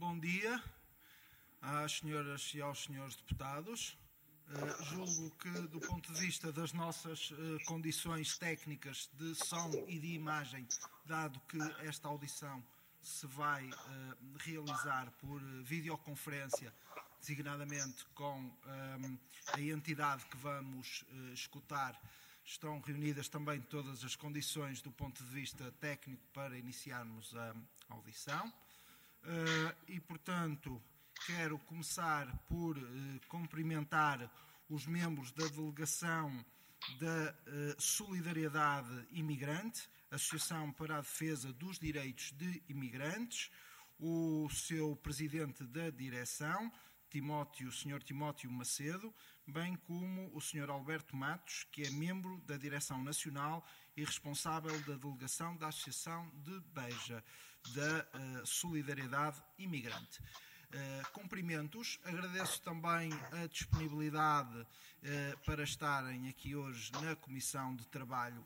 Bom dia às senhoras e aos senhores deputados. Julgo que, do ponto de vista das nossas condições técnicas de som e de imagem, dado que esta audição se vai realizar por videoconferência, designadamente com a entidade que vamos escutar, estão reunidas também todas as condições do ponto de vista técnico para iniciarmos a audição. E, portanto, quero começar por cumprimentar os membros da delegação da Solidariedade Imigrante, Associação para a Defesa dos Direitos de Imigrantes, o seu presidente da direção, Sr. Timóteo Macedo, bem como o Sr. Alberto Matos, que é membro da Direção Nacional e responsável da delegação da Associação de Beja, da Solidariedade Imigrante. Cumprimentos, agradeço também a disponibilidade para estarem aqui hoje na Comissão de Trabalho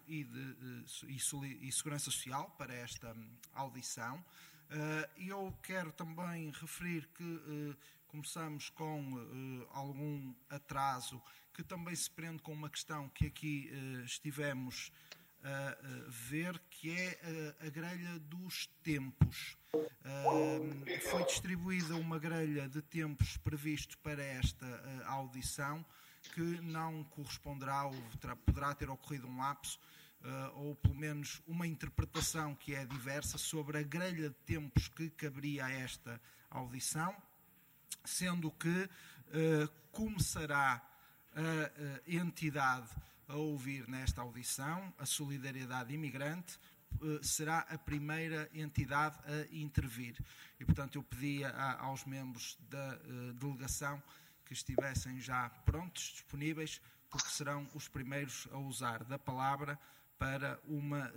e Segurança Social para esta audição. Eu quero também referir que começamos com algum atraso que também se prende com uma questão que aqui estivemos a ver, que é a grelha dos tempos. Foi distribuída uma grelha de tempos previsto para esta audição que não corresponderá, ou poderá ter ocorrido um lapso, ou pelo menos uma interpretação que é diversa sobre a grelha de tempos que caberia a esta audição, sendo que começará a entidade a ouvir nesta audição, a Solidariedade Imigrante, será a primeira entidade a intervir. E, portanto, eu pedia aos membros da delegação que estivessem já prontos, disponíveis, porque serão os primeiros a usar da palavra para uma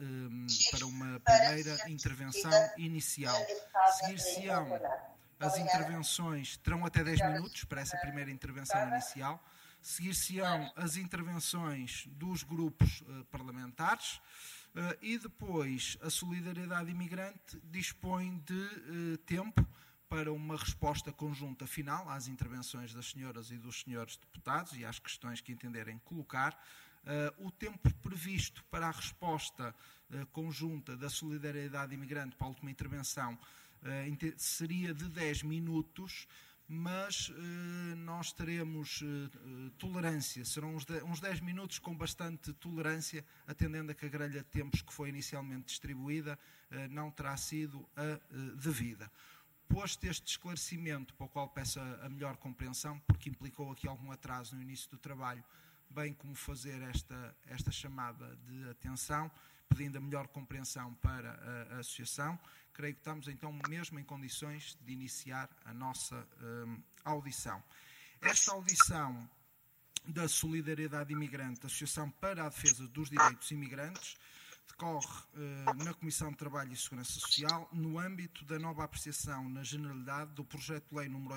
primeira intervenção inicial. Seguir-se-ão as intervenções, terão até 10 minutos para essa primeira intervenção inicial. Seguir-se-ão as intervenções dos grupos parlamentares e depois a Solidariedade Imigrante dispõe de tempo para uma resposta conjunta final às intervenções das senhoras e dos senhores deputados e às questões que entenderem colocar. O tempo previsto para a resposta conjunta da Solidariedade Imigrante para a última intervenção seria de 10 minutos, mas nós teremos tolerância, serão uns 10 minutos com bastante tolerância, atendendo a que a grelha de tempos que foi inicialmente distribuída não terá sido a devida. Posto este esclarecimento, para o qual peço a melhor compreensão, porque implicou aqui algum atraso no início do trabalho, bem como fazer esta chamada de atenção, pedindo a melhor compreensão para a Associação, creio que estamos então mesmo em condições de iniciar a nossa audição. Esta audição da Solidariedade Imigrante, Associação para a Defesa dos Direitos Imigrantes, decorre na Comissão de Trabalho e Segurança Social, no âmbito da nova apreciação na generalidade do projeto de lei número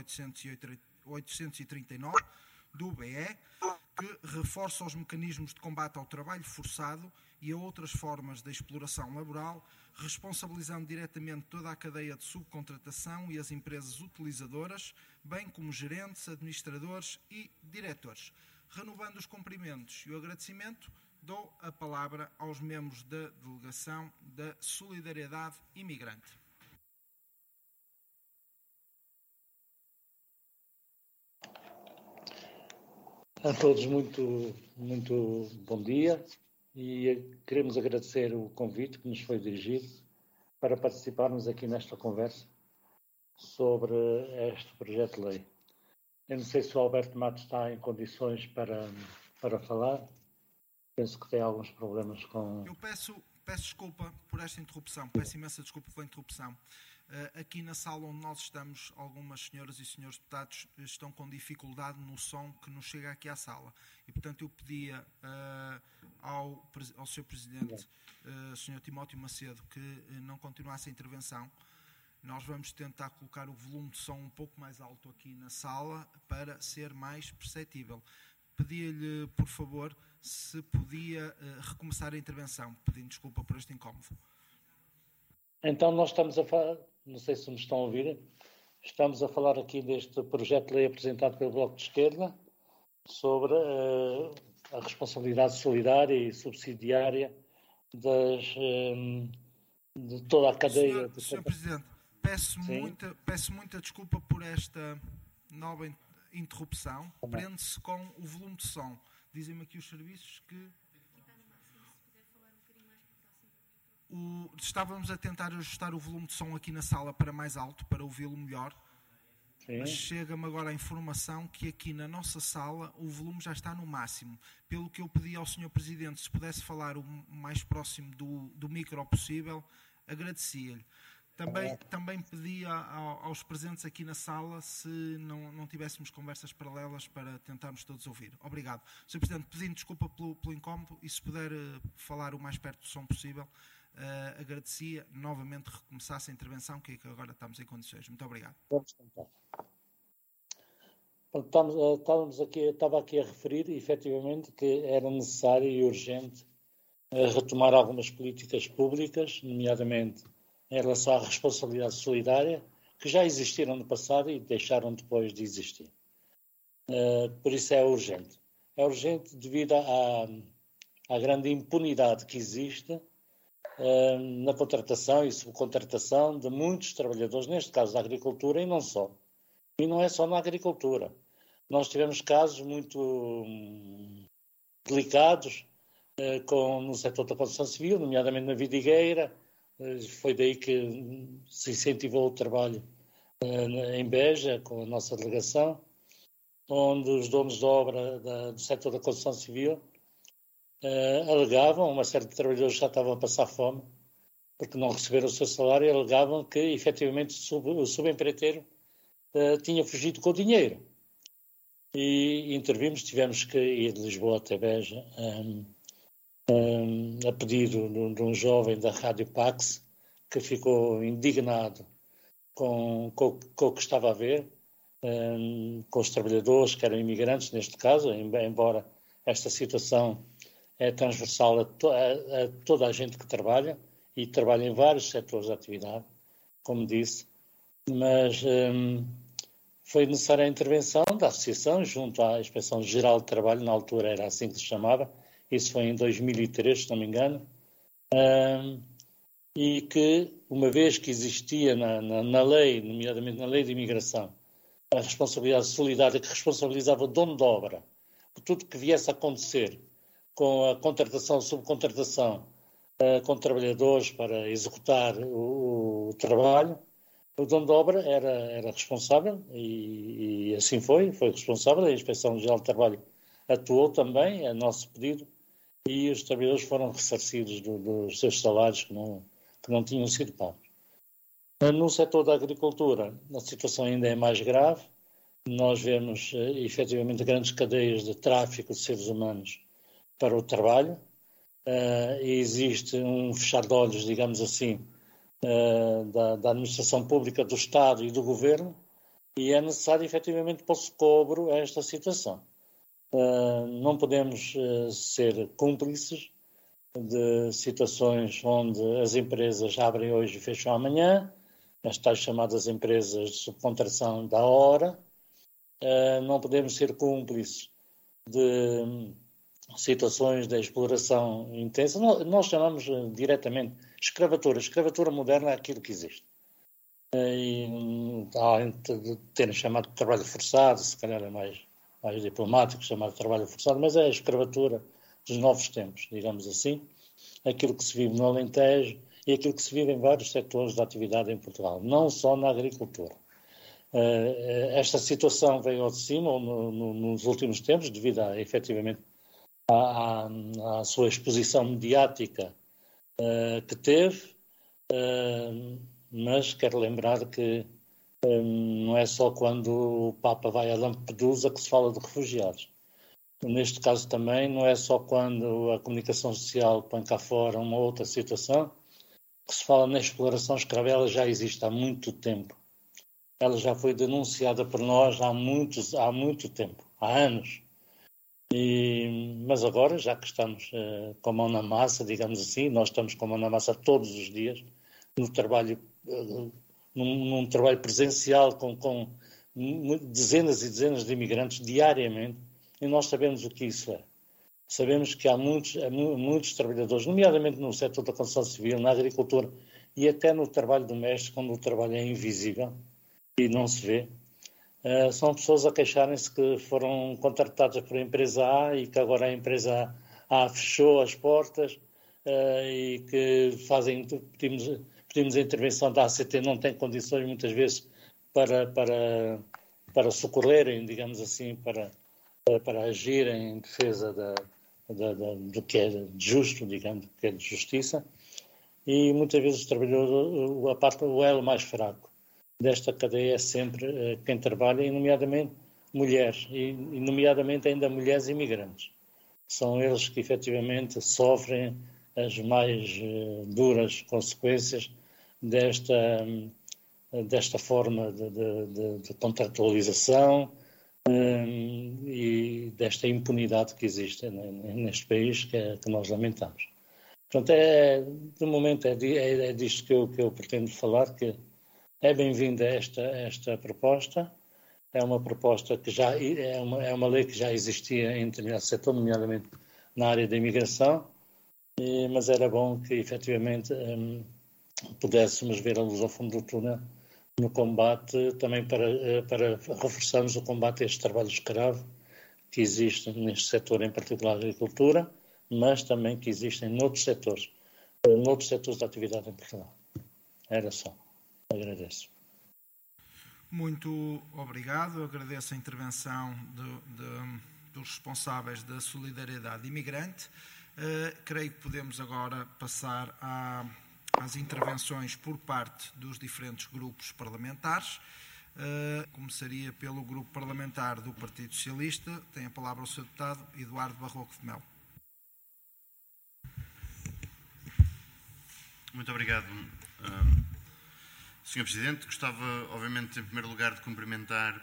839 do BE, que reforça os mecanismos de combate ao trabalho forçado e a outras formas de exploração laboral, responsabilizando diretamente toda a cadeia de subcontratação e as empresas utilizadoras, bem como gerentes, administradores e diretores. Renovando os cumprimentos e o agradecimento, dou a palavra aos membros da delegação da Solidariedade Imigrante. A todos muito bom dia e queremos agradecer o convite que nos foi dirigido para participarmos aqui nesta conversa sobre este projeto de lei. Eu não sei se o Alberto Matos está em condições para falar. Penso que tem alguns problemas com... Eu peço desculpa por esta interrupção, peço imensa desculpa pela interrupção. Aqui na sala onde nós estamos, algumas senhoras e senhores deputados estão com dificuldade no som que nos chega aqui à sala. E, portanto, eu pedia ao Sr. Presidente, Sr. Timóteo Macedo, que não continuasse a intervenção. Nós vamos tentar colocar o volume de som um pouco mais alto aqui na sala para ser mais perceptível. Pedia-lhe, por favor, se podia recomeçar a intervenção, pedindo desculpa por este incómodo. Então nós estamos a falar, não sei se me estão a ouvir, Estamos a falar aqui deste projeto de lei apresentado pelo Bloco de Esquerda sobre a responsabilidade solidária e subsidiária de toda a cadeia. Senhor Presidente, peço muita desculpa por esta nova interrupção. Prende-se com o volume de som. Dizem-me aqui os serviços que estávamos a tentar ajustar o volume de som aqui na sala para mais alto, para ouvi-lo melhor. Sim. Mas chega-me agora a informação que aqui na nossa sala o volume já está no máximo. Pelo que eu pedi ao Sr. Presidente, se pudesse falar o mais próximo do micro possível, agradecia-lhe. Também pedi aos presentes aqui na sala se não tivéssemos conversas paralelas para tentarmos todos ouvir. Obrigado. Sr. Presidente, pedindo desculpa pelo incómodo e se puder falar o mais perto do som possível, agradecia novamente recomeçasse a intervenção, que agora estamos em condições. Muito obrigado. Vamos tentar. Estava aqui a referir, efetivamente, que era necessário e urgente retomar algumas políticas públicas, nomeadamente em relação à responsabilidade solidária, que já existiram no passado e deixaram depois de existir. Por isso é urgente. É urgente devido à grande impunidade que existe na contratação e subcontratação de muitos trabalhadores, neste caso da agricultura e não só. E não é só na agricultura. Nós tivemos casos muito delicados no setor da construção civil, nomeadamente na vidigueira. Foi daí que se incentivou o trabalho em Beja, com a nossa delegação, onde os donos de obra do setor da construção civil alegavam, uma série de trabalhadores já estavam a passar fome, porque não receberam o seu salário, e alegavam que, efetivamente, o subempreiteiro tinha fugido com o dinheiro. E intervimos, tivemos que ir de Lisboa até Beja, a pedido de um jovem da Rádio Pax, que ficou indignado com o que estava a ver, com os trabalhadores, que eram imigrantes, neste caso, embora esta situação é transversal a toda a gente que trabalha, e trabalha em vários setores de atividade, como disse, mas foi necessária a intervenção da Associação junto à Inspeção Geral de Trabalho, na altura era assim que se chamava, isso foi em 2003, se não me engano, e que, uma vez que existia na lei, nomeadamente na lei de imigração, a responsabilidade solidária que responsabilizava o dono de obra por tudo que viesse a acontecer com a contratação, subcontratação com trabalhadores para executar o trabalho, o dono de obra era responsável e assim foi responsável. A Inspeção Geral de Trabalho atuou também a nosso pedido e os trabalhadores foram ressarcidos dos seus salários que não tinham sido pagos. No setor da agricultura, a situação ainda é mais grave. Nós vemos efetivamente grandes cadeias de tráfico de seres humanos para o trabalho. E existe um fechar de olhos, digamos assim, da administração pública, do Estado e do Governo, e é necessário efetivamente pôr cobro a esta situação. Não podemos ser cúmplices de situações onde as empresas abrem hoje e fecham amanhã, as tais chamadas empresas de subcontração da hora. Não podemos ser cúmplices de situações de exploração intensa. Nós chamamos diretamente escravatura. Escravatura moderna é aquilo que existe. E terem chamado de trabalho forçado, se calhar é mais diplomático chamar de trabalho forçado, mas é a escravatura dos novos tempos, digamos assim. Aquilo que se vive no Alentejo e aquilo que se vive em vários setores da atividade em Portugal, não só na agricultura. Esta situação veio ao de cima nos últimos tempos, devido efetivamente à sua exposição mediática que teve, mas quero lembrar que não é só quando o Papa vai a Lampedusa que se fala de refugiados. Neste caso também não é só quando a comunicação social põe cá fora uma outra situação que se fala na exploração escrava. Ela já existe há muito tempo. Ela já foi denunciada por nós há muito tempo, há anos. Mas agora, já que estamos com a mão na massa, digamos assim, nós estamos com a mão na massa todos os dias, no trabalho num trabalho presencial com dezenas e dezenas de imigrantes diariamente, e nós sabemos o que isso é. Sabemos que há muitos trabalhadores, nomeadamente no setor da construção civil, na agricultura e até no trabalho doméstico, quando o trabalho é invisível e não se vê. São pessoas a queixarem-se que foram contratadas por a empresa A e que agora a empresa A fechou as portas e que pedimos a intervenção da ACT, não tem condições muitas vezes para socorrerem, digamos assim, para agir em defesa do que é justo, digamos, do que é de justiça. E muitas vezes o elo mais fraco desta cadeia é sempre quem trabalha, e nomeadamente mulheres, e nomeadamente ainda mulheres imigrantes. São eles que efetivamente sofrem as mais duras consequências desta forma de contratualização e desta impunidade que existe neste país, que nós lamentamos. Portanto, de momento é disto que eu pretendo falar, que é bem-vinda esta proposta. É uma proposta que é uma lei que já existia em determinado setor, nomeadamente na área da imigração, mas era bom que efetivamente pudéssemos ver a luz ao fundo do túnel no combate, também para reforçarmos o combate a este trabalho escravo que existe neste setor, em particular a agricultura, mas também que existem noutros setores da atividade em Portugal. Era só. Agradeço. Muito obrigado. Agradeço a intervenção dos responsáveis da Solidariedade Imigrante. Creio que podemos agora passar às intervenções por parte dos diferentes grupos parlamentares. Começaria pelo grupo parlamentar do Partido Socialista. Tem a palavra o Sr. Deputado Eduardo Barroco de Melo. Muito obrigado, Sr. Presidente. Gostava, obviamente, em primeiro lugar, de cumprimentar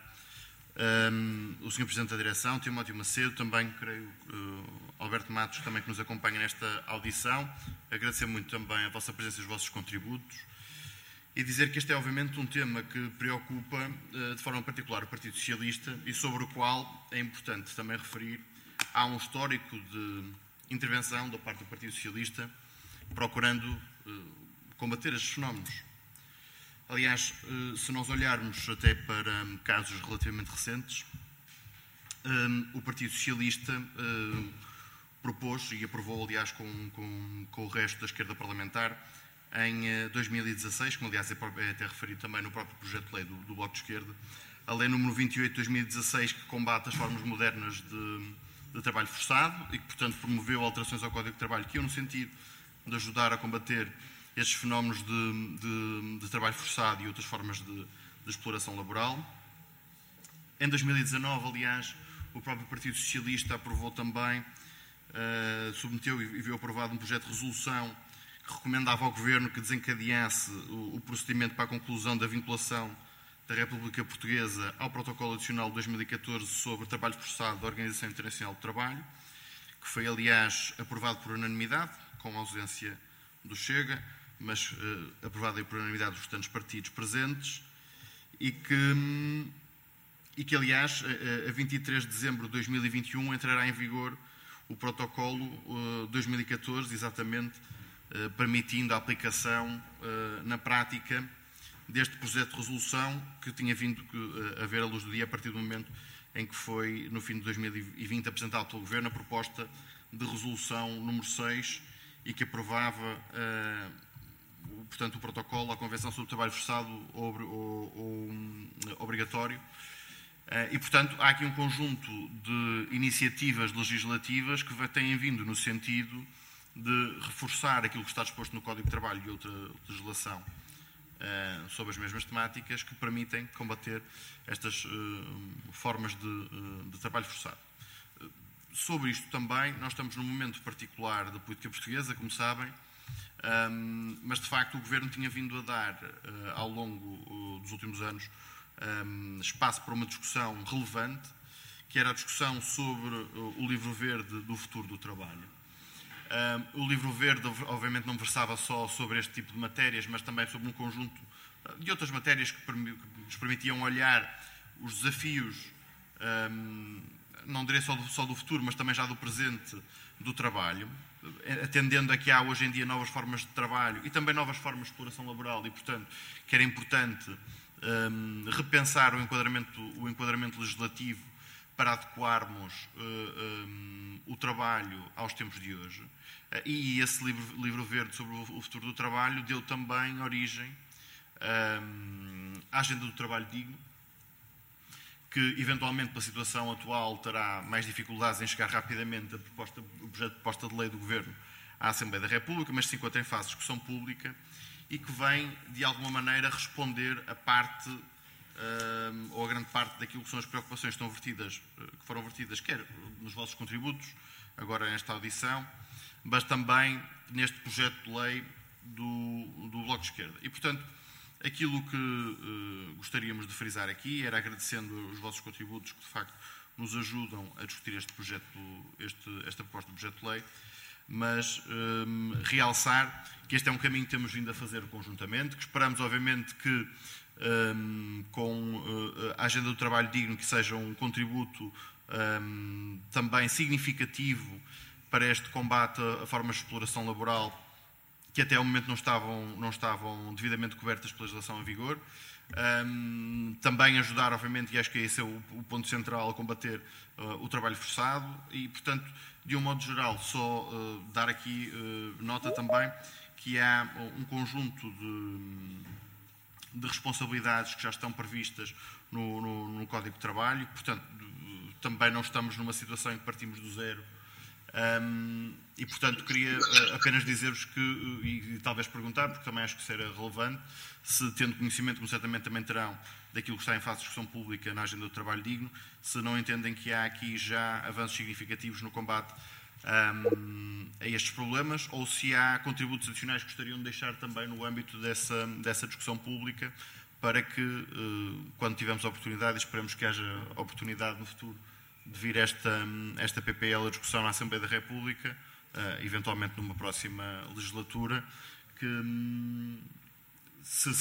o Sr. Presidente da Direção, Timóteo Macedo, também, creio, Alberto Matos, também que nos acompanha nesta audição. Agradecer muito também a vossa presença e os vossos contributos. E dizer que este é, obviamente, um tema que preocupa, de forma particular, o Partido Socialista e sobre o qual é importante também referir. Há um histórico de intervenção da parte do Partido Socialista procurando combater estes fenómenos. Aliás, se nós olharmos até para casos relativamente recentes, o Partido Socialista propôs e aprovou, aliás, com o resto da esquerda parlamentar, em 2016, como aliás é até referido também no próprio projeto de lei do Bloco de Esquerda, a Lei número 28 de 2016, que combate as formas modernas de trabalho forçado e que, portanto, promoveu alterações ao Código de Trabalho que iam no sentido de ajudar a combater estes fenómenos de trabalho forçado e outras formas de exploração laboral. Em 2019, aliás, o próprio Partido Socialista aprovou também, submeteu e viu aprovado um projeto de resolução que recomendava ao Governo que desencadeasse o procedimento para a conclusão da vinculação da República Portuguesa ao Protocolo Adicional de 2014 sobre trabalho forçado da Organização Internacional do Trabalho, que foi, aliás, aprovado por unanimidade, com a ausência do Chega, mas aprovado por unanimidade dos restantes partidos presentes, e que, aliás, a 23 de dezembro de 2021 entrará em vigor o protocolo 2014, exatamente, permitindo a aplicação na prática deste projeto de resolução que tinha vindo a ver a luz do dia a partir do momento em que foi, no fim de 2020, apresentado pelo Governo a proposta de resolução número 6 e que aprovava, portanto, o protocolo à Convenção sobre o Trabalho Forçado ou obrigatório. E, portanto, há aqui um conjunto de iniciativas legislativas que têm vindo no sentido de reforçar aquilo que está disposto no Código de Trabalho e outra legislação sobre as mesmas temáticas que permitem combater estas formas de trabalho forçado. Sobre isto também, nós estamos num momento particular da política portuguesa, como sabem, mas de facto o Governo tinha vindo a dar, ao longo dos últimos anos, espaço para uma discussão relevante, que era a discussão sobre o livro verde do futuro do trabalho. O livro verde, obviamente, não versava só sobre este tipo de matérias, mas também sobre um conjunto de outras matérias que nos permitiam olhar os desafios, não direi só do futuro, mas também já do presente do trabalho, atendendo a que há hoje em dia novas formas de trabalho e também novas formas de exploração laboral e, portanto, que era importante repensar o enquadramento legislativo para adequarmos o trabalho aos tempos de hoje. E esse livro verde sobre o futuro do trabalho deu também origem à Agenda do Trabalho Digno, que eventualmente pela situação atual terá mais dificuldades em chegar rapidamente o projeto de proposta de lei do Governo à Assembleia da República, mas se encontra em fase de discussão pública e que vem, de alguma maneira, responder a parte ou a grande parte daquilo que são as preocupações que foram vertidas, quer nos vossos contributos, agora nesta audição, mas também neste projeto de lei do Bloco de Esquerda. E, portanto, aquilo que gostaríamos de frisar aqui era agradecendo os vossos contributos que, de facto, nos ajudam a discutir esta proposta de projeto de lei, mas realçar que este é um caminho que temos vindo a fazer conjuntamente, que esperamos, obviamente, que com a Agenda do Trabalho Digno que seja um contributo também significativo para este combate a formas de exploração laboral que até ao momento não estavam devidamente cobertas pela legislação em vigor. Também ajudar, obviamente, e acho que esse é o ponto central, a combater o trabalho forçado e, portanto, de um modo geral, só dar aqui nota também que há um conjunto de responsabilidades que já estão previstas no Código de Trabalho, portanto, também não estamos numa situação em que partimos do zero. E, portanto, queria apenas dizer-vos que, e talvez perguntar, porque também acho que isso era relevante, se tendo conhecimento, como certamente também terão, daquilo que está em fase de discussão pública na Agenda do Trabalho Digno, se não entendem que há aqui já avanços significativos no combate a estes problemas, ou se há contributos adicionais que gostariam de deixar também no âmbito dessa discussão pública, para que, quando tivermos a oportunidade, e esperamos que haja oportunidade no futuro, de vir esta PPL à discussão na Assembleia da República, eventualmente numa próxima legislatura, que se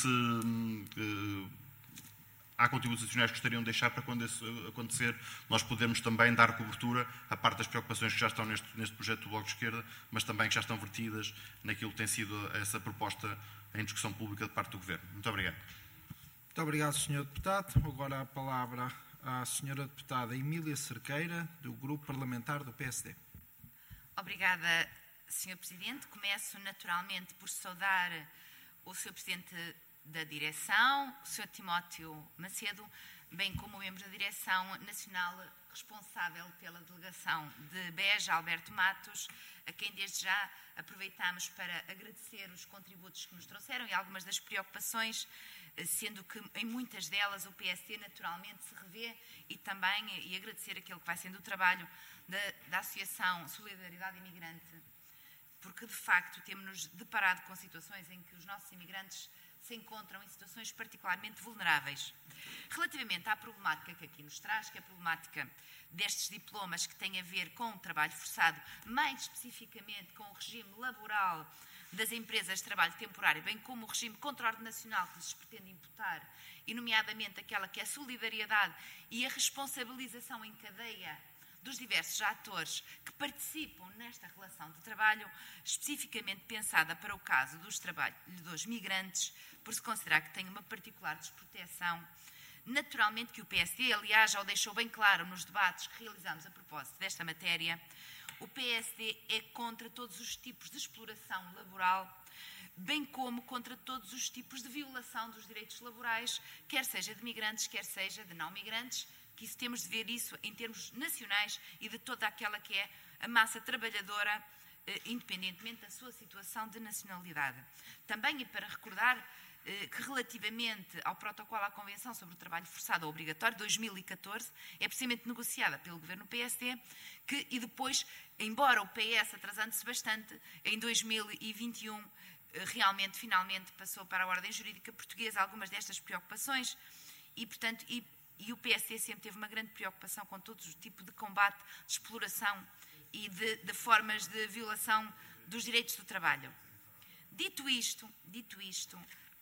há contributos adicionais que gostariam de deixar para quando isso acontecer, nós podermos também dar cobertura à parte das preocupações que já estão neste projeto do Bloco de Esquerda, mas também que já estão vertidas naquilo que tem sido essa proposta em discussão pública de parte do Governo. Muito obrigado. Muito obrigado, Sr. Deputado. Agora a palavra à Sra. Deputada Emília Cerqueira, do Grupo Parlamentar do PSD. Obrigada, Sr. Presidente. Começo naturalmente por saudar o Sr. Presidente da Direção, o Sr. Timóteo Macedo, bem como o membro da Direção Nacional responsável pela delegação de Beja, Alberto Matos, a quem desde já aproveitamos para agradecer os contributos que nos trouxeram e algumas das preocupações, sendo que em muitas delas o PSD naturalmente se revê e agradecer aquele que vai sendo o trabalho da Associação Solidariedade Imigrante, porque de facto temos-nos deparado com situações em que os nossos imigrantes se encontram em situações particularmente vulneráveis. Relativamente à problemática que aqui nos traz, que é a problemática destes diplomas que tem a ver com o trabalho forçado, mais especificamente com o regime laboral das empresas de trabalho temporário, bem como o regime contraordenacional que lhes pretende imputar, e nomeadamente aquela que é a solidariedade e a responsabilização em cadeia dos diversos atores que participam nesta relação de trabalho, especificamente pensada para o caso dos trabalhadores migrantes, por se considerar que tem uma particular desproteção. Naturalmente que o PSD, aliás, já o deixou bem claro nos debates que realizamos a propósito desta matéria, o PSD é contra todos os tipos de exploração laboral, bem como contra todos os tipos de violação dos direitos laborais, quer seja de migrantes, quer seja de não migrantes, que isso temos de ver isso em termos nacionais e de toda aquela que é a massa trabalhadora, independentemente da sua situação de nacionalidade. Também, e para recordar que relativamente ao protocolo à Convenção sobre o Trabalho Forçado Obrigatório, 2014, é precisamente negociada pelo Governo PSD, e depois, embora o PS atrasando-se bastante, em 2021 realmente, finalmente, passou para a ordem jurídica portuguesa algumas destas preocupações e, portanto, e o PSD sempre teve uma grande preocupação com todo o tipo de combate, de exploração e de formas de violação dos direitos do trabalho. Dito isto,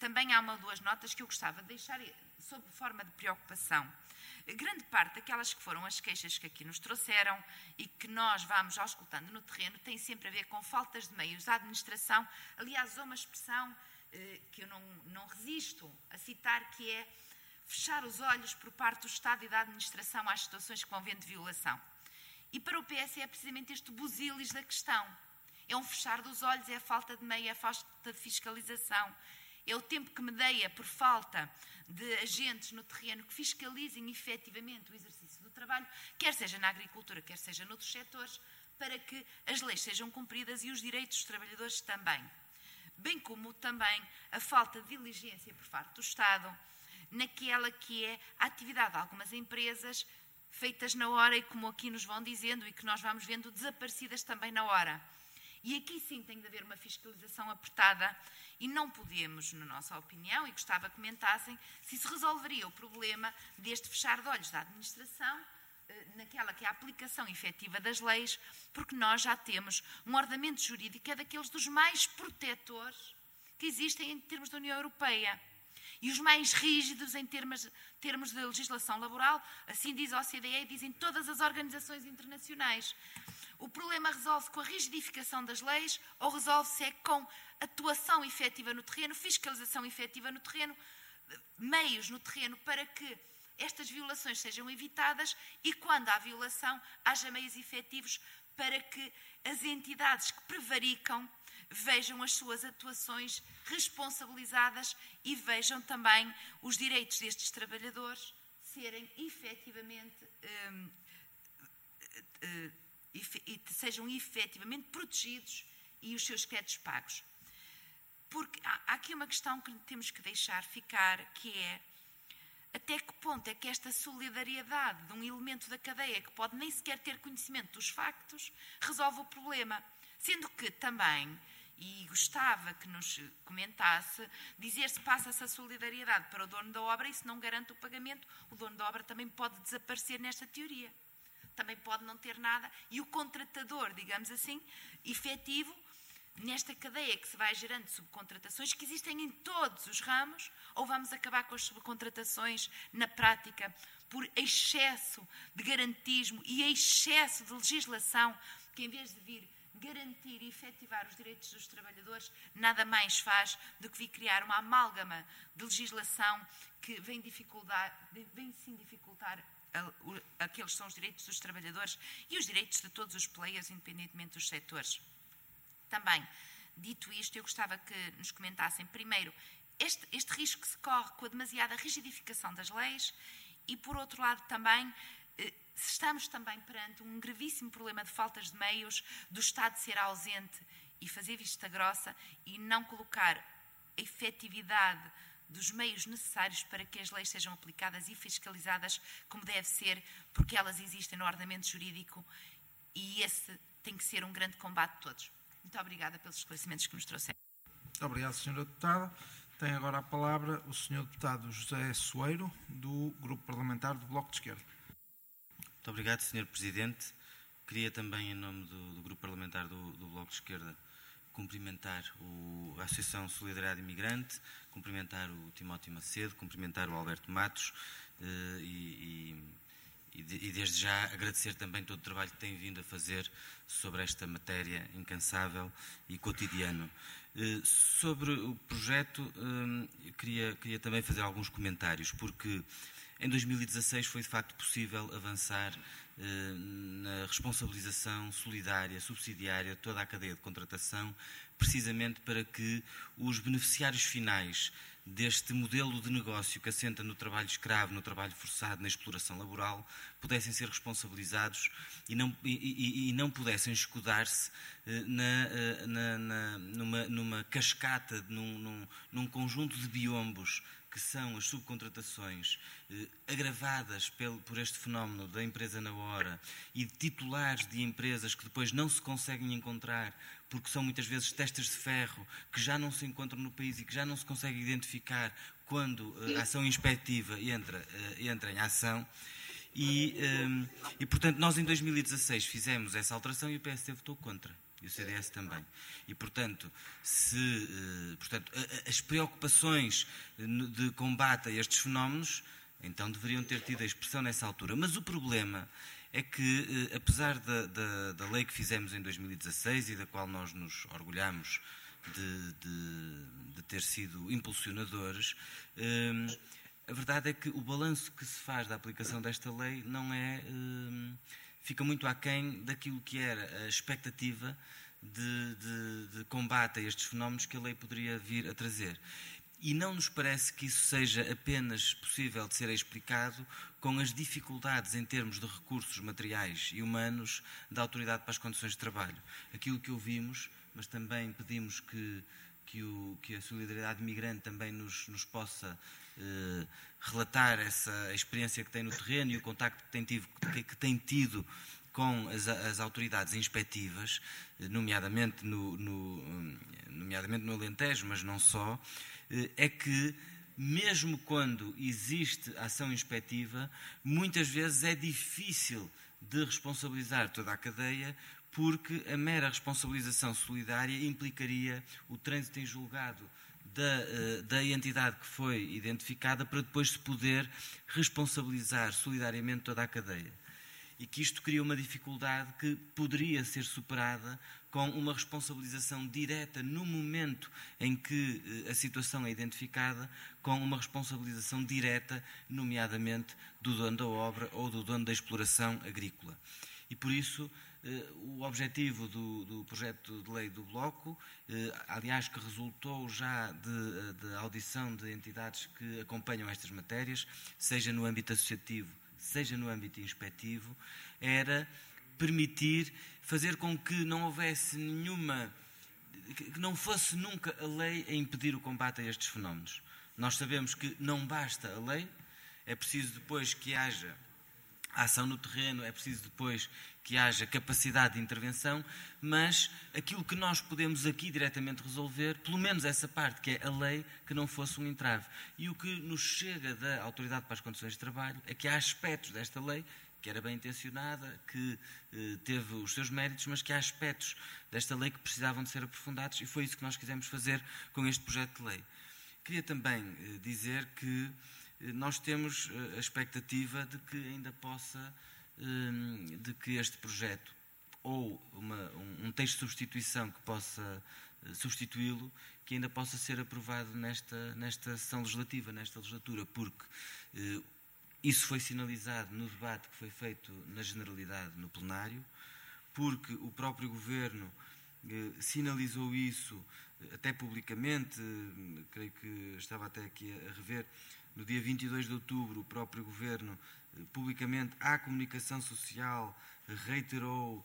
também há uma ou duas notas que eu gostava de deixar sob forma de preocupação. Grande parte daquelas que foram as queixas que aqui nos trouxeram e que nós vamos auscultando no terreno tem sempre a ver com faltas de meios da administração. Aliás, há uma expressão que eu não resisto a citar, que é fechar os olhos por parte do Estado e da administração às situações que vão vendo de violação. E para o PS é precisamente este busilis da questão. É um fechar dos olhos, é a falta de meio, é a falta de fiscalização. É o tempo que medeia por falta de agentes no terreno que fiscalizem efetivamente o exercício do trabalho, quer seja na agricultura, quer seja noutros setores, para que as leis sejam cumpridas e os direitos dos trabalhadores também. Bem como também a falta de diligência por parte do Estado naquela que é a atividade de algumas empresas feitas na hora e, como aqui nos vão dizendo e que nós vamos vendo, desaparecidas também na hora. E aqui sim tem de haver uma fiscalização apertada e não podemos, na nossa opinião, e gostava que comentassem, se se resolveria o problema deste fechar de olhos da administração naquela que é a aplicação efetiva das leis, porque nós já temos um ordenamento jurídico que é daqueles dos mais protetores que existem em termos da União Europeia. E os mais rígidos em termos de legislação laboral, assim diz a OCDE e dizem todas as organizações internacionais. O problema resolve-se com a rigidificação das leis ou resolve-se com atuação efetiva no terreno, fiscalização efetiva no terreno, meios no terreno para que estas violações sejam evitadas e, quando há violação, haja meios efetivos para que as entidades que prevaricam vejam as suas atuações responsabilizadas e vejam também os direitos destes trabalhadores serem efetivamente sejam efetivamente protegidos e os seus créditos pagos. Porque há aqui uma questão que temos que deixar ficar, que é até que ponto é que esta solidariedade de um elemento da cadeia que pode nem sequer ter conhecimento dos factos resolve o problema. Sendo que também, e gostava que nos comentasse, dizer se passa-se a solidariedade para o dono da obra e se não garante o pagamento, o dono da obra também pode desaparecer nesta teoria. Também pode não ter nada e o contratador, digamos assim, efetivo, nesta cadeia que se vai gerando subcontratações que existem em todos os ramos, ou vamos acabar com as subcontratações na prática por excesso de garantismo e excesso de legislação que, em vez de vir garantir e efetivar os direitos dos trabalhadores, nada mais faz do que vir criar uma amálgama de legislação que vem sim dificultar aqueles que são os direitos dos trabalhadores e os direitos de todos os players, independentemente dos setores. Também, dito isto, eu gostava que nos comentassem primeiro este risco que se corre com a demasiada rigidificação das leis e, por outro lado, também se estamos também perante um gravíssimo problema de faltas de meios, do Estado ser ausente e fazer vista grossa e não colocar a efetividade dos meios necessários para que as leis sejam aplicadas e fiscalizadas como deve ser, porque elas existem no ordenamento jurídico e esse tem que ser um grande combate de todos. Muito obrigada pelos esclarecimentos que nos trouxeram. Muito obrigado, Sra. Deputada. Tem agora a palavra o Sr. Deputado José Soeiro, do Grupo Parlamentar do Bloco de Esquerda. Muito obrigado, Sr. Presidente. Queria também, em nome do Grupo Parlamentar do Bloco de Esquerda, cumprimentar a Associação Solidariedade Imigrante, cumprimentar o Timóteo Macedo, cumprimentar o Alberto Matos e desde já agradecer também todo o trabalho que têm vindo a fazer sobre esta matéria incansável e cotidiano. Sobre o projeto, queria também fazer alguns comentários, porque em 2016 foi de facto possível avançar na responsabilização solidária, subsidiária, de toda a cadeia de contratação, precisamente para que os beneficiários finais deste modelo de negócio que assenta no trabalho escravo, no trabalho forçado, na exploração laboral, pudessem ser responsabilizados e não pudessem escudar-se numa cascata, num conjunto de biombos que são as subcontratações agravadas por este fenómeno da empresa na hora e de titulares de empresas que depois não se conseguem encontrar porque são muitas vezes testas de ferro que já não se encontram no país e que já não se consegue identificar quando a ação inspectiva entra em ação. E, portanto, nós em 2016 fizemos essa alteração e o PSD votou contra. E o CDS também. E, portanto, as preocupações de combate a estes fenómenos, então deveriam ter tido a expressão nessa altura. Mas o problema é que, apesar da lei que fizemos em 2016 e da qual nós nos orgulhamos de ter sido impulsionadores, a verdade é que o balanço que se faz da aplicação desta lei fica muito aquém daquilo que era a expectativa de combate a estes fenómenos que a lei poderia vir a trazer. E não nos parece que isso seja apenas possível de ser explicado com as dificuldades em termos de recursos materiais e humanos da Autoridade para as Condições de Trabalho. Aquilo que ouvimos, mas também pedimos que a Solidariedade Migrante também nos possa relatar essa experiência que tem no terreno e o contacto que tem tido com as autoridades inspectivas, nomeadamente no Alentejo, mas não só, é que, mesmo quando existe ação inspectiva, muitas vezes é difícil de responsabilizar toda a cadeia, porque a mera responsabilização solidária implicaria o trânsito em julgado da entidade que foi identificada para depois se poder responsabilizar solidariamente toda a cadeia. E que isto cria uma dificuldade que poderia ser superada com uma responsabilização direta no momento em que a situação é identificada, com uma responsabilização direta, nomeadamente do dono da obra ou do dono da exploração agrícola. E por isso o objetivo do projeto de lei do Bloco, aliás, que resultou já de audição de entidades que acompanham estas matérias, seja no âmbito associativo, seja no âmbito inspectivo, era permitir fazer com que não houvesse que não fosse nunca a lei a impedir o combate a estes fenómenos. Nós sabemos que não basta a lei, é preciso depois que haja ação no terreno, é preciso depois que haja capacidade de intervenção, mas aquilo que nós podemos aqui diretamente resolver, pelo menos essa parte, que é a lei, que não fosse um entrave. E o que nos chega da Autoridade para as Condições de Trabalho é que há aspectos desta lei, que era bem intencionada, que teve os seus méritos, mas que há aspectos desta lei que precisavam de ser aprofundados, e foi isso que nós quisemos fazer com este projeto de lei. Queria também dizer que nós temos a expectativa de que ainda de que este projeto ou um texto de substituição que possa substituí-lo, que ainda possa ser aprovado nesta sessão legislativa, nesta legislatura, porque isso foi sinalizado no debate que foi feito na generalidade no plenário, porque o próprio Governo sinalizou isso até publicamente, creio que estava até aqui a rever, no dia 22 de outubro, o próprio Governo, publicamente, à comunicação social, reiterou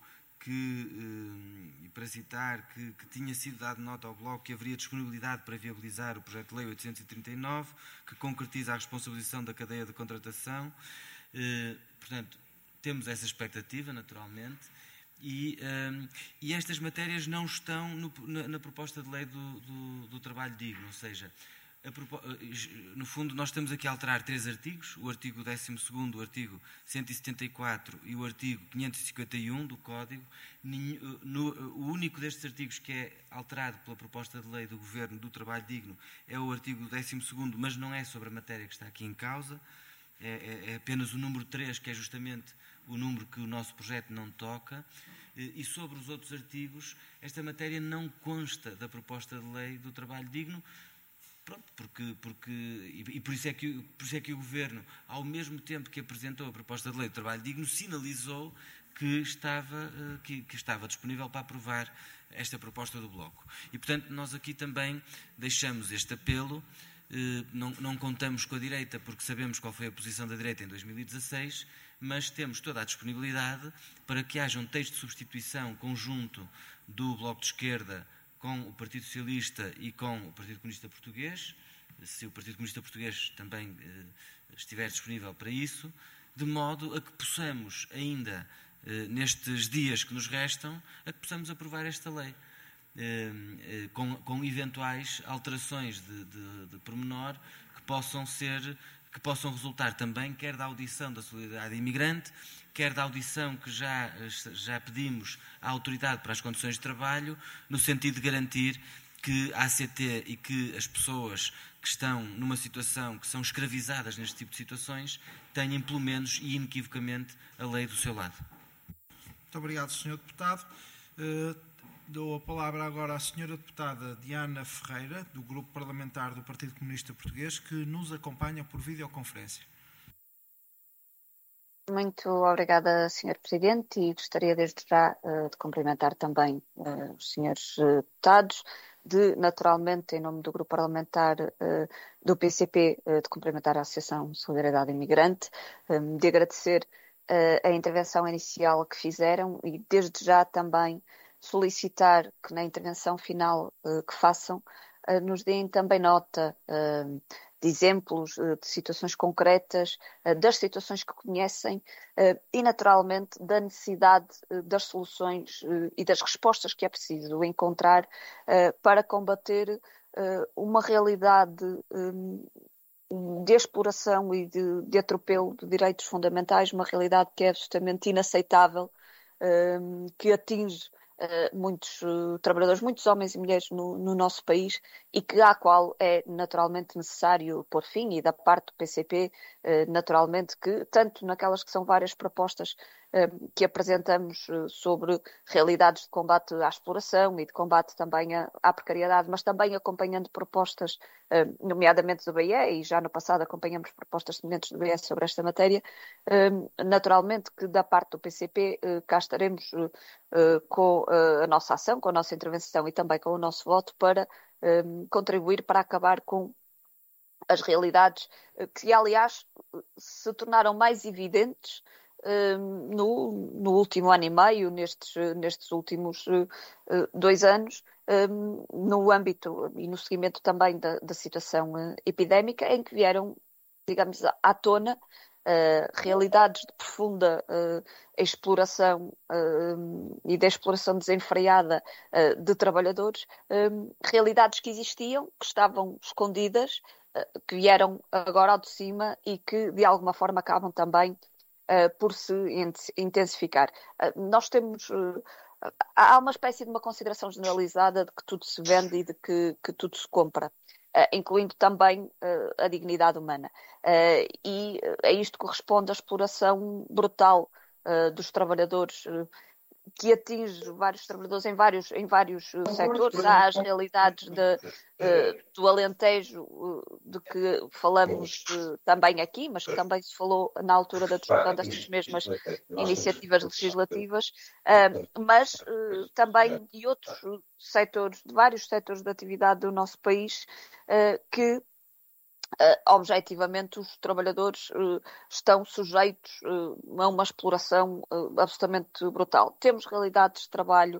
e para citar, que tinha sido dado nota ao Bloco que haveria disponibilidade para viabilizar o projeto de lei 839, que concretiza a responsabilização da cadeia de contratação. Portanto, temos essa expectativa, naturalmente, e estas matérias não estão na proposta de lei do trabalho digno, ou seja, no fundo, nós estamos aqui a alterar 3 artigos, o artigo 12º, o artigo 174 e o artigo 551 do Código. O único destes artigos que é alterado pela proposta de lei do Governo do Trabalho Digno é o artigo 12º, mas não é sobre a matéria que está aqui em causa, é apenas o número 3, que é justamente o número que o nosso projeto não toca, e sobre os outros artigos, esta matéria não consta da proposta de lei do Trabalho Digno. Pronto, por isso é que o Governo, ao mesmo tempo que apresentou a proposta de lei do trabalho digno, sinalizou que estava disponível para aprovar esta proposta do Bloco. E, portanto, nós aqui também deixamos este apelo. Não contamos com a direita porque sabemos qual foi a posição da direita em 2016, mas temos toda a disponibilidade para que haja um texto de substituição conjunto do Bloco de Esquerda com o Partido Socialista e com o Partido Comunista Português, se o Partido Comunista Português também estiver disponível para isso, de modo a que possamos ainda, nestes dias que nos restam, a que possamos aprovar esta lei, com eventuais alterações de pormenor que que possam resultar também, quer da audição da Solidariedade Imigrante, quer da audição que já pedimos à Autoridade para as Condições de Trabalho, no sentido de garantir que a ACT e que as pessoas que estão numa situação, que são escravizadas neste tipo de situações, tenham pelo menos e inequivocamente a lei do seu lado. Muito obrigado, Sr. Deputado. Dou a palavra agora à Sra. Deputada Diana Ferreira, do Grupo Parlamentar do Partido Comunista Português, que nos acompanha por videoconferência. Muito obrigada, Sr. Presidente, e gostaria desde já de cumprimentar também os senhores deputados, naturalmente, em nome do Grupo Parlamentar do PCP, de cumprimentar a Associação Solidariedade Imigrante, de agradecer a intervenção inicial que fizeram e desde já também solicitar que na intervenção final que façam nos deem também nota de exemplos, de situações concretas, das situações que conhecem e, naturalmente, da necessidade das soluções e das respostas que é preciso encontrar para combater uma realidade de exploração e de atropelo de direitos fundamentais, uma realidade que é absolutamente inaceitável, que atinge muitos trabalhadores, muitos homens e mulheres no nosso país e à qual é naturalmente necessário pôr fim, e da parte do PCP, naturalmente, que tanto naquelas que são várias propostas que apresentamos sobre realidades de combate à exploração e de combate também à precariedade, mas também acompanhando propostas, nomeadamente do BE, e já no passado acompanhamos propostas semelhantes do BE sobre esta matéria, naturalmente que da parte do PCP cá estaremos com a nossa ação, com a nossa intervenção e também com o nosso voto para contribuir para acabar com as realidades que, aliás, se tornaram mais evidentes no último ano e meio, nestes últimos 2 anos, no âmbito e no seguimento também da situação epidémica, em que vieram, digamos, à tona realidades de profunda exploração e de exploração desenfreada de trabalhadores, realidades que existiam, que estavam escondidas, que vieram agora ao de cima e que de alguma forma acabam também por se intensificar. Nós temos... há uma espécie de uma consideração generalizada de que tudo se vende e de que tudo se compra, incluindo também a dignidade humana. E a isto corresponde a exploração brutal dos trabalhadores, que atinge vários trabalhadores em vários setores. Há as realidades do Alentejo, de que falamos também aqui, mas que também se falou na altura da discussão destas mesmas iniciativas legislativas, mas também de outros setores, de vários setores de atividade do nosso país, que objetivamente os trabalhadores estão sujeitos a uma exploração absolutamente brutal. Temos realidades de trabalho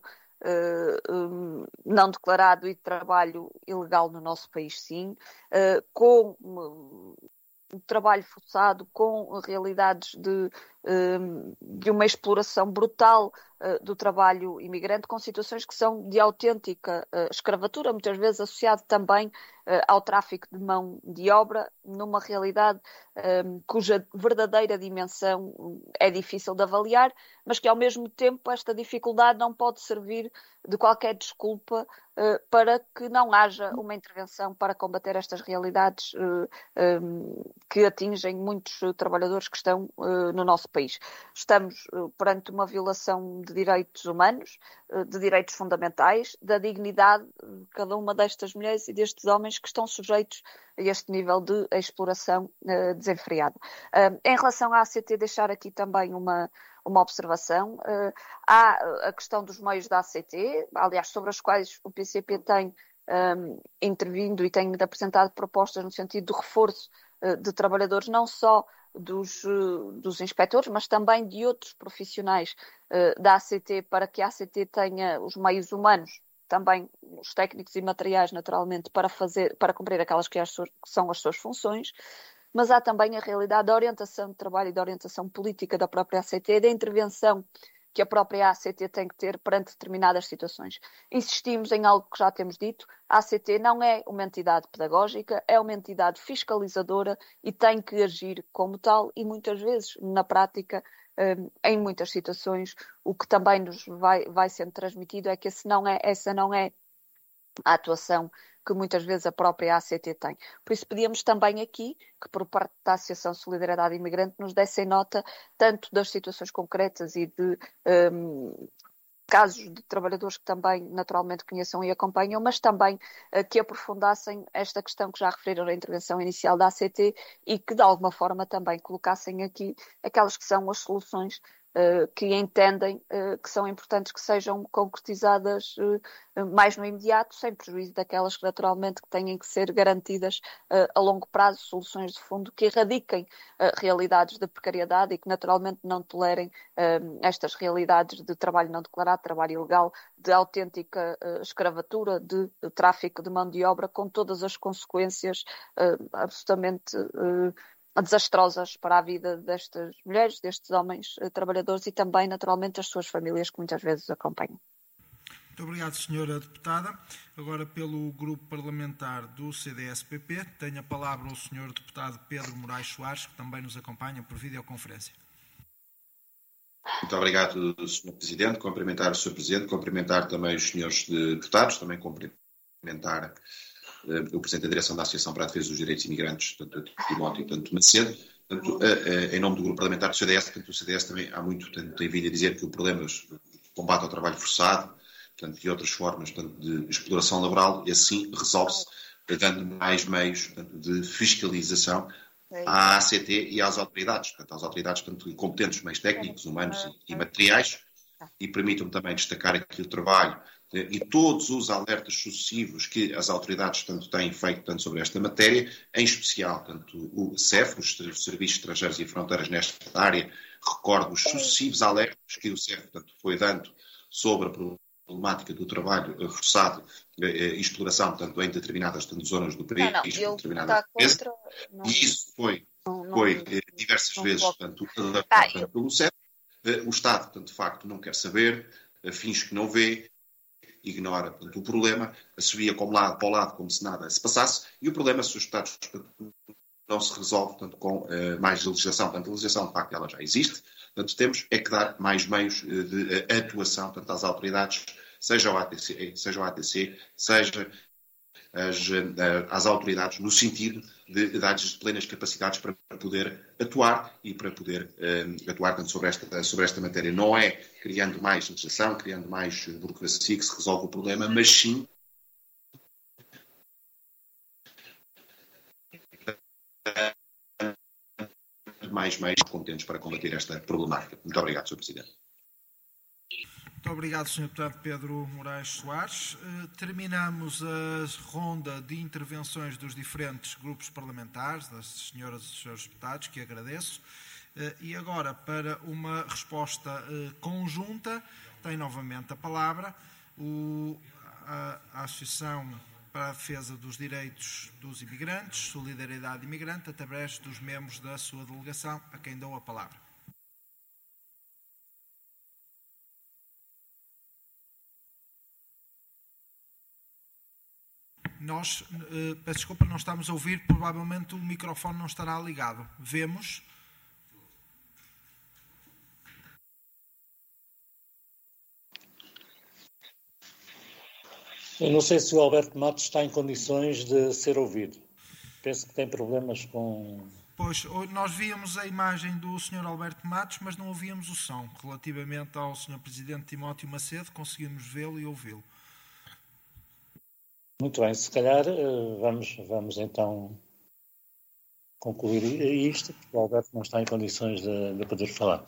não declarado e de trabalho ilegal no nosso país, sim, com trabalho forçado, com realidades de uma exploração brutal do trabalho imigrante, com situações que são de autêntica escravatura, muitas vezes associado também ao tráfico de mão de obra, numa realidade cuja verdadeira dimensão é difícil de avaliar, mas que ao mesmo tempo esta dificuldade não pode servir de qualquer desculpa para que não haja uma intervenção para combater estas realidades que atingem muitos trabalhadores que estão no nosso país. Estamos perante uma violação de direitos humanos, de direitos fundamentais, da dignidade de cada uma destas mulheres e destes homens que estão sujeitos a este nível de exploração desenfreada. Em relação à ACT, deixar aqui também uma observação. Há a questão dos meios da ACT, aliás, sobre as quais o PCP tem intervindo e tem apresentado propostas no sentido do reforço de trabalhadores, não só dos inspectores, mas também de outros profissionais da ACT, para que a ACT tenha os meios humanos, também os técnicos e materiais, naturalmente, para cumprir aquelas que são as suas funções. Mas há também a realidade da orientação de trabalho e da orientação política da própria ACT, da intervenção que a própria ACT tem que ter perante determinadas situações. Insistimos em algo que já temos dito, a ACT não é uma entidade pedagógica, é uma entidade fiscalizadora e tem que agir como tal e muitas vezes, na prática, em muitas situações, o que também nos vai sendo transmitido é que essa não é a atuação que muitas vezes a própria ACT tem. Por isso pedíamos também aqui que por parte da Associação Solidariedade Imigrante nos dessem nota tanto das situações concretas e de casos de trabalhadores que também naturalmente conheçam e acompanham, mas também que aprofundassem esta questão que já referiram na intervenção inicial da ACT e que de alguma forma também colocassem aqui aquelas que são as soluções que entendem que são importantes que sejam concretizadas mais no imediato, sem prejuízo daquelas que naturalmente que têm que ser garantidas a longo prazo, soluções de fundo que erradiquem realidades de precariedade e que naturalmente não tolerem estas realidades de trabalho não declarado, trabalho ilegal, de autêntica escravatura, de tráfico de mão de obra, com todas as consequências absolutamente desastrosas para a vida destas mulheres, destes homens trabalhadores e também, naturalmente, as suas famílias que muitas vezes os acompanham. Muito obrigado, Sra. Deputada. Agora, pelo Grupo Parlamentar do CDS-PP, tem a palavra o Sr. Deputado Pedro Moraes Soares, que também nos acompanha por videoconferência. Muito obrigado, Sr. Presidente. Cumprimentar o Sr. Presidente, cumprimentar também os senhores deputados, também cumprimentar o Presidente da Direção da Associação para a Defesa dos Direitos Imigrantes, tanto Timóteo e tanto Macedo. Portanto, em nome do Grupo Parlamentar do CDS, portanto, o CDS também há muito tem vindo a dizer que o problema do combate ao trabalho forçado, portanto, e outras formas de exploração laboral, e assim resolve-se dando mais meios, portanto, de fiscalização à ACT e às autoridades, portanto, às autoridades tanto competentes, meios técnicos, humanos e materiais, e permitam-me também destacar aqui o trabalho e todos os alertas sucessivos que as autoridades tanto têm feito tanto sobre esta matéria, em especial tanto o CEF, os Serviços Estrangeiros e Fronteiras nesta área, recordo os sucessivos alertas que o CEF tanto foi dando sobre a problemática do trabalho forçado e exploração tanto em determinadas zonas do país, em determinadas vezes, e isso foi diversas vezes tanto alertado pelo CEF. O Estado, portanto, de facto, não quer saber, finge que não vê, ignora, portanto, o problema, assobia para o lado como se nada se passasse, e o problema, se os Estados não se resolve, portanto, com mais legislação. Portanto, a legislação, de facto, ela já existe, portanto, temos é que dar mais meios de atuação, portanto, às autoridades, seja o ATC, seja às autoridades, no sentido de dar-lhes plenas capacidades para poder atuar e para poder atuar tanto sobre esta matéria. Não é criando mais legislação, criando mais burocracia que se resolve o problema, mas sim mais meios competentes para combater esta problemática. Muito obrigado, Sr. Presidente. Muito obrigado, Sr. Deputado Pedro Moraes Soares. Terminamos a ronda de intervenções dos diferentes grupos parlamentares, das senhoras e senhores deputados, que agradeço. E agora, para uma resposta conjunta, tem novamente a palavra a Associação para a Defesa dos Direitos dos Imigrantes, Solidariedade Imigrante, através dos membros da sua delegação, a quem dou a palavra. Nós, peço desculpa, não estamos a ouvir, provavelmente o microfone não estará ligado. Vemos. Eu não sei se o Alberto Matos está em condições de ser ouvido. Penso que tem problemas com... Pois, nós víamos a imagem do Sr. Alberto Matos, mas não ouvíamos o som. Relativamente ao Sr. Presidente Timóteo Macedo, conseguimos vê-lo e ouvi-lo. Muito bem, se calhar vamos então concluir isto, porque o Alberto não está em condições de poder falar.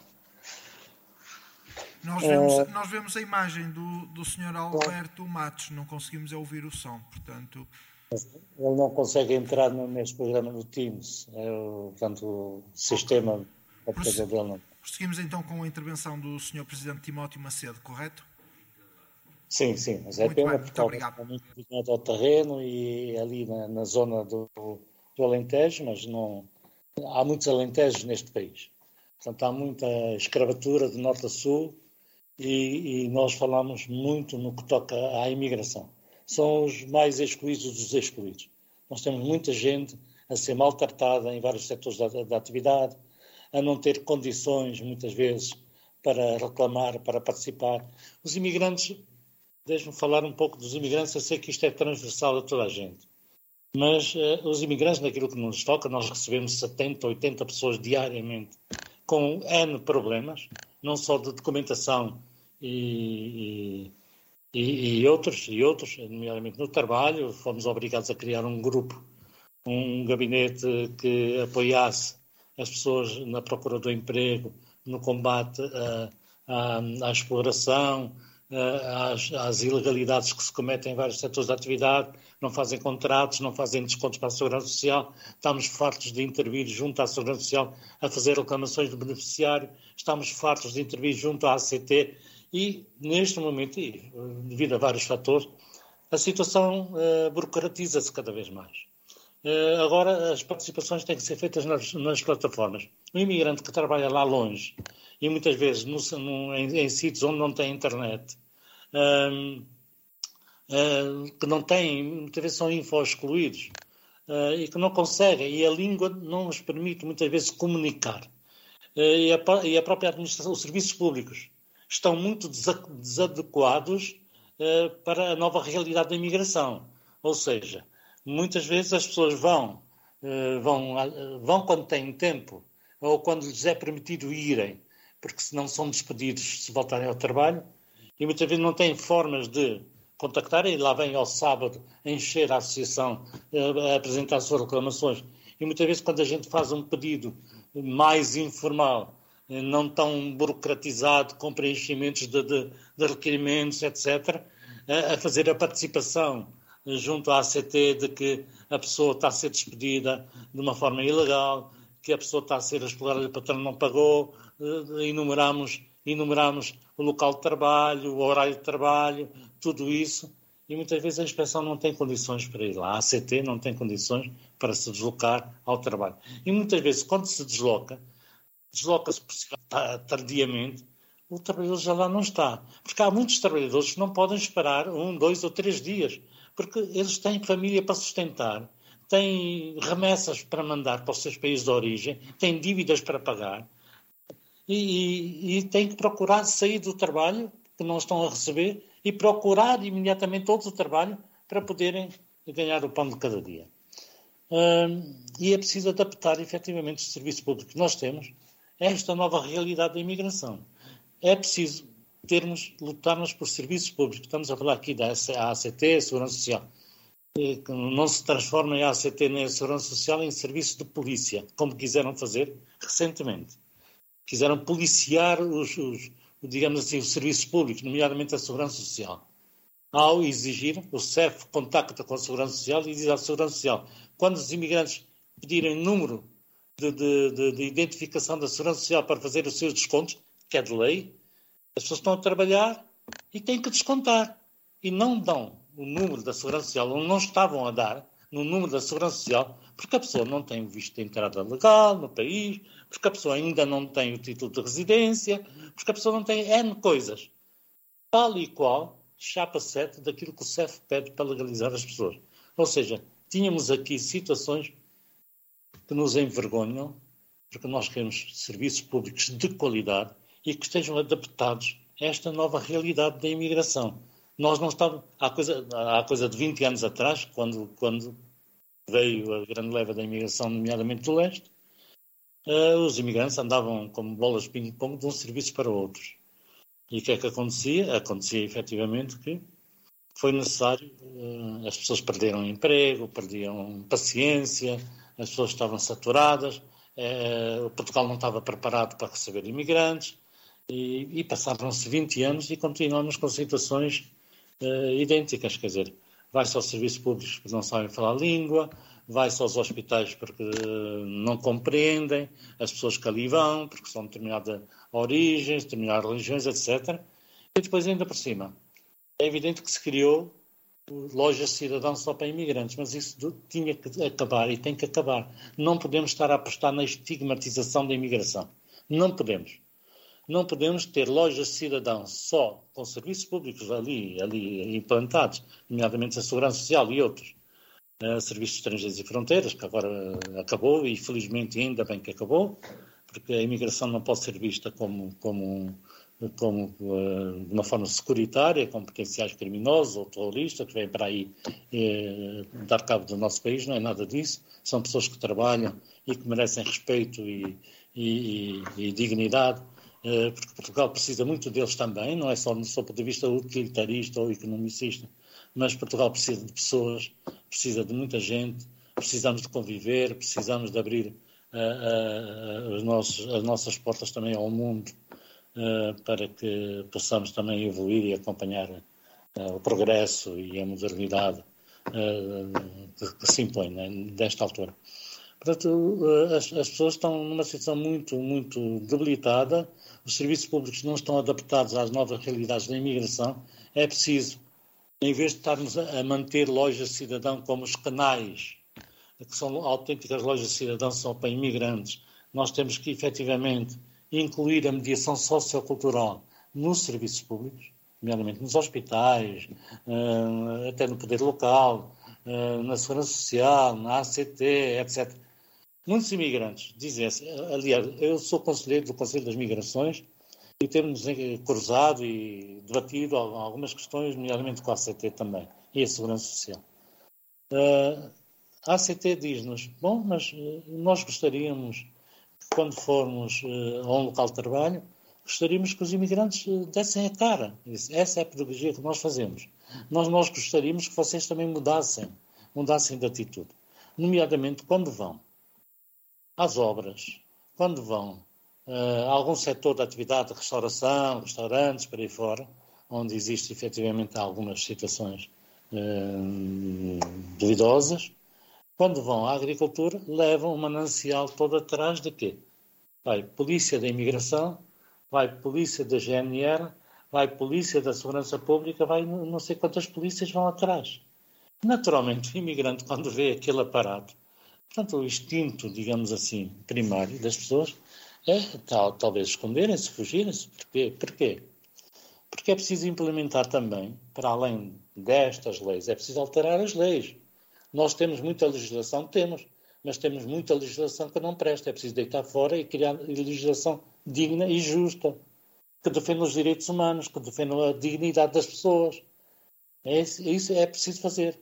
Nós vemos a imagem do Sr. Alberto Matos, não conseguimos ouvir o som, portanto... Ele não consegue entrar neste programa do Teams, portanto o sistema computador dele não. Prosseguimos então com a intervenção do Sr. Presidente Timóteo Macedo, correto? Sim, mas é muito pena bem, porque está muito ligado ao terreno e ali na zona do Alentejo, mas não há muitos alentejos neste país. Portanto, há muita escravatura de norte a sul e nós falamos muito no que toca à imigração. São os mais excluídos dos excluídos. Nós temos muita gente a ser maltratada em vários setores da atividade, a não ter condições, muitas vezes, para reclamar, para participar. Os imigrantes, deixe-me falar um pouco dos imigrantes, eu sei que isto é transversal a toda a gente, mas os imigrantes, naquilo que nos toca, nós recebemos 70, 80 pessoas diariamente com N problemas, não só de documentação e outros, nomeadamente no trabalho. Fomos obrigados a criar um grupo, um gabinete que apoiasse as pessoas na procura do emprego, no combate à exploração, às ilegalidades que se cometem em vários setores de atividade, não fazem contratos, não fazem descontos para a Segurança Social. Estamos fartos de intervir junto à Segurança Social a fazer reclamações de beneficiário, estamos fartos de intervir junto à ACT e, neste momento, e devido a vários fatores, a situação burocratiza-se cada vez mais. Agora, as participações têm que ser feitas nas plataformas. O imigrante que trabalha lá longe, e muitas vezes em sítios onde não tem internet, que não têm, muitas vezes são info-excluídos, e que não conseguem, e a língua não os permite muitas vezes comunicar. E a própria administração, os serviços públicos, estão muito desadequados para a nova realidade da imigração. Ou seja, muitas vezes as pessoas vão quando têm tempo ou quando lhes é permitido irem, porque senão são despedidos se voltarem ao trabalho, e muitas vezes não têm formas de contactar, e lá vem ao sábado a encher a associação, a apresentar as suas reclamações. E muitas vezes quando a gente faz um pedido mais informal, não tão burocratizado, com preenchimentos de requerimentos, etc., a fazer a participação junto à ACT de que a pessoa está a ser despedida de uma forma ilegal, que a pessoa está a ser explorada e o patrão não pagou, enumeramos o local de trabalho, o horário de trabalho, tudo isso, e muitas vezes a inspeção não tem condições para ir lá, a ACT não tem condições para se deslocar ao trabalho. E muitas vezes, quando se desloca-se tardiamente, o trabalhador já lá não está. Porque há muitos trabalhadores que não podem esperar 1, 2 ou 3 dias, porque eles têm família para sustentar, têm remessas para mandar para os seus países de origem, têm dívidas para pagar e têm que procurar sair do trabalho que não estão a receber e procurar imediatamente outro trabalho para poderem ganhar o pão de cada dia. E é preciso adaptar efetivamente os serviços públicos que nós temos a esta nova realidade da imigração. É preciso lutarmos por serviços públicos. Estamos a falar aqui da ACT, a Segurança Social. Não se transforma a ACT nem a Segurança Social em serviço de polícia, como quiseram fazer recentemente. Quiseram policiar digamos assim, os serviços públicos, nomeadamente a Segurança Social. Ao exigir, o CEF contacta com a Segurança Social e diz à Segurança Social, quando os imigrantes pedirem número de identificação da Segurança Social para fazer os seus descontos, que é de lei, as pessoas estão a trabalhar e têm que descontar. E não dão o número da Segurança Social, ou não estavam a dar no número da Segurança Social, porque a pessoa não tem visto de entrada legal no país, porque a pessoa ainda não tem o título de residência, porque a pessoa não tem N coisas. Tal e qual, chapa 7 daquilo que o CEF pede para legalizar as pessoas. Ou seja, tínhamos aqui situações que nos envergonham, porque nós queremos serviços públicos de qualidade e que estejam adaptados a esta nova realidade da imigração. Nós não estávamos... Há coisa de 20 anos atrás, quando veio a grande leva da imigração, nomeadamente do leste, os imigrantes andavam como bolas de ping-pong de um serviço para outros. E o que é que acontecia? Acontecia efetivamente que foi necessário, as pessoas perderam emprego, perdiam paciência, as pessoas estavam saturadas, Portugal não estava preparado para receber imigrantes, e passaram-se 20 anos e continuamos com situações idênticas, quer dizer, vai-se aos serviços públicos porque não sabem falar a língua, vai-se aos hospitais porque não compreendem as pessoas que ali vão, porque são de determinada origem, determinadas religiões, etc. E depois, ainda por cima, é evidente que se criou lojas de cidadão só para imigrantes, mas isso tinha que acabar e tem que acabar. Não podemos estar a apostar na estigmatização da imigração. Não podemos. Não podemos ter lojas de cidadão só com serviços públicos ali implantados, nomeadamente a Segurança Social e outros, Serviços de Estrangeiros e Fronteiras, que agora acabou e felizmente ainda bem que acabou, porque a imigração não pode ser vista como de uma forma securitária, com potenciais criminosos ou terroristas que vêm para aí dar cabo do nosso país. Não é nada disso. São pessoas que trabalham e que merecem respeito e dignidade, porque Portugal precisa muito deles também, não é só do ponto de vista utilitarista ou economicista, mas Portugal precisa de pessoas, precisa de muita gente, precisamos de conviver, precisamos de abrir as nossas portas também ao mundo, para que possamos também evoluir e acompanhar o progresso e a modernidade que se impõe, né, desta altura. Portanto, as pessoas estão numa situação muito, muito debilitada, os serviços públicos não estão adaptados às novas realidades da imigração. É preciso, em vez de estarmos a manter lojas de cidadão como os canais, que são autênticas lojas de cidadão, são para imigrantes, nós temos que, efetivamente, incluir a mediação sociocultural nos serviços públicos, nomeadamente nos hospitais, até no poder local, na Segurança Social, na ACT, etc. Muitos imigrantes dizem assim, aliás, eu sou conselheiro do Conselho das Migrações e temos cruzado e debatido algumas questões, nomeadamente com a ACT também, e a Segurança Social. A ACT diz-nos, bom, mas nós gostaríamos, quando formos a um local de trabalho, gostaríamos que os imigrantes dessem a cara. Essa é a pedagogia que nós fazemos. Nós gostaríamos que vocês também mudassem de atitude. Nomeadamente quando vão às obras, quando vão a algum setor de atividade de restauração, restaurantes, para aí fora, onde existe efetivamente algumas situações duvidosas. Quando vão à agricultura, levam um manancial todo atrás de quê? Vai Polícia da Imigração, vai Polícia da GNR, vai Polícia da Segurança Pública, vai não sei quantas polícias vão atrás. Naturalmente, o imigrante, quando vê aquele aparato, portanto, o instinto, digamos assim, primário das pessoas é talvez esconderem-se, fugirem-se. Porquê? Porque é preciso implementar também, para além destas leis, é preciso alterar as leis. Nós temos muita legislação, mas temos muita legislação que não presta. É preciso deitar fora e criar legislação digna e justa, que defenda os direitos humanos, que defenda a dignidade das pessoas. Isso é preciso fazer.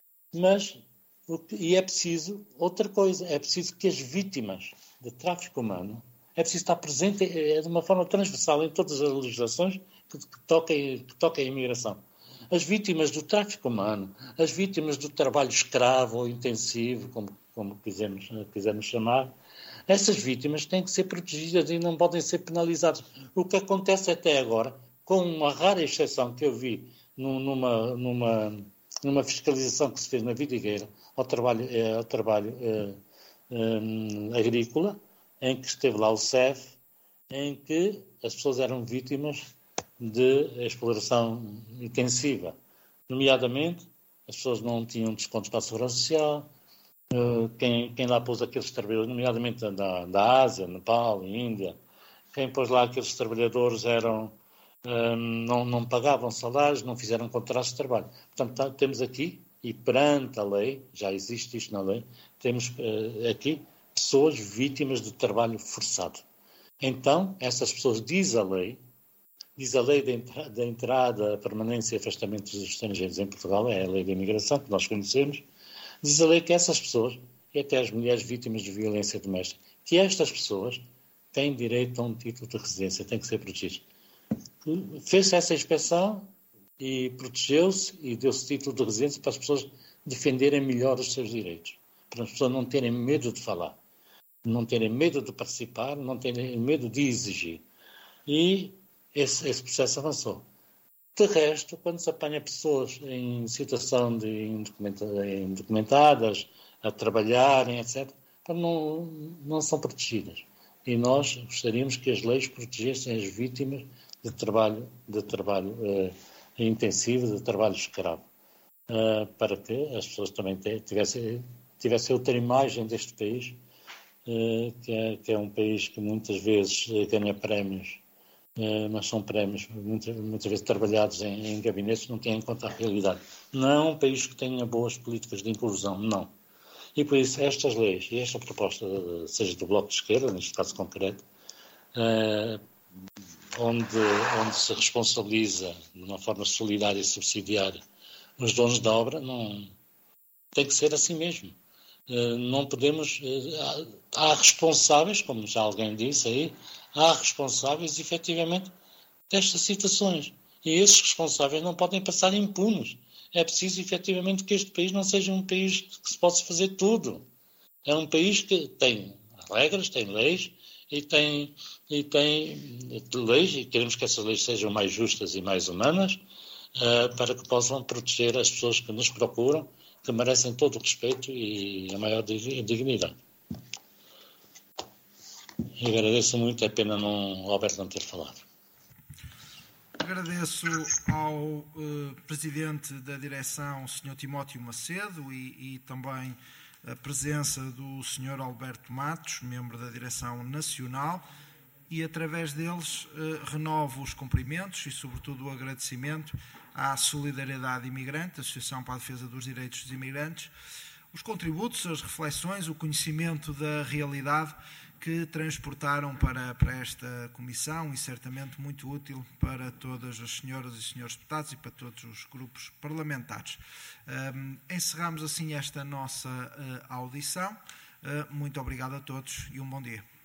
E é preciso outra coisa, é preciso que as vítimas de tráfico humano, é preciso estar presente de uma forma transversal em todas as legislações que toquem a imigração. As vítimas do tráfico humano, as vítimas do trabalho escravo ou intensivo, como quisermos chamar, essas vítimas têm que ser protegidas e não podem ser penalizadas. O que acontece até agora, com uma rara exceção que eu vi numa fiscalização que se fez na Vidigueira ao trabalho agrícola, em que esteve lá o CEF, em que as pessoas eram vítimas de exploração intensiva. Nomeadamente, as pessoas não tinham descontos para a Segurança Social, quem lá pôs aqueles trabalhadores, nomeadamente da Ásia, Nepal, Índia, quem pôs lá aqueles trabalhadores não pagavam salários, não fizeram contratos de trabalho. Portanto, temos aqui, e perante a lei, já existe isto na lei, temos aqui pessoas vítimas de trabalho forçado. Então, essas pessoas, diz a lei da entrada, permanência e afastamento dos estrangeiros em Portugal, é a lei da imigração, que nós conhecemos, diz a lei que essas pessoas, e até as mulheres vítimas de violência doméstica, que estas pessoas têm direito a um título de residência, têm que ser protegidas. Fez-se essa inspeção e protegeu-se e deu-se título de residência para as pessoas defenderem melhor os seus direitos, para as pessoas não terem medo de falar, não terem medo de participar, não terem medo de exigir. E esse processo avançou. De resto, quando se apanha pessoas em situação de indocumentadas, a trabalharem, etc., não são protegidas. E nós gostaríamos que as leis protegessem as vítimas de trabalho intensivo, de trabalho escravo, para que as pessoas também tivessem outra imagem deste país, que é um país que muitas vezes ganha prémios mas são prémios muitas vezes trabalhados em gabinetes, não têm em conta a realidade. Não é um país que tenha boas políticas de inclusão, não. E por isso estas leis e esta proposta, seja do Bloco de Esquerda, neste caso concreto, onde se responsabiliza de uma forma solidária e subsidiária os donos da obra, não tem que ser assim mesmo. Não podemos... Há responsáveis, como já alguém disse aí, há responsáveis, efetivamente, destas situações. E esses responsáveis não podem passar impunes. É preciso, efetivamente, que este país não seja um país que se possa fazer tudo. É um país que tem regras, tem leis, e tem leis, e queremos que essas leis sejam mais justas e mais humanas, para que possam proteger as pessoas que nos procuram, que merecem todo o respeito e a maior dignidade. E agradeço muito, é pena o Alberto não ter falado. Agradeço ao Presidente da Direção, Sr. Timóteo Macedo, e também a presença do Sr. Alberto Matos, membro da Direção Nacional, e através deles renovo os cumprimentos e, sobretudo, o agradecimento à Solidariedade Imigrante, a Associação para a Defesa dos Direitos dos Imigrantes, os contributos, as reflexões, o conhecimento da realidade que transportaram para esta comissão e certamente muito útil para todas as senhoras e senhores deputados e para todos os grupos parlamentares. Encerramos assim esta nossa audição. Muito obrigado a todos e um bom dia.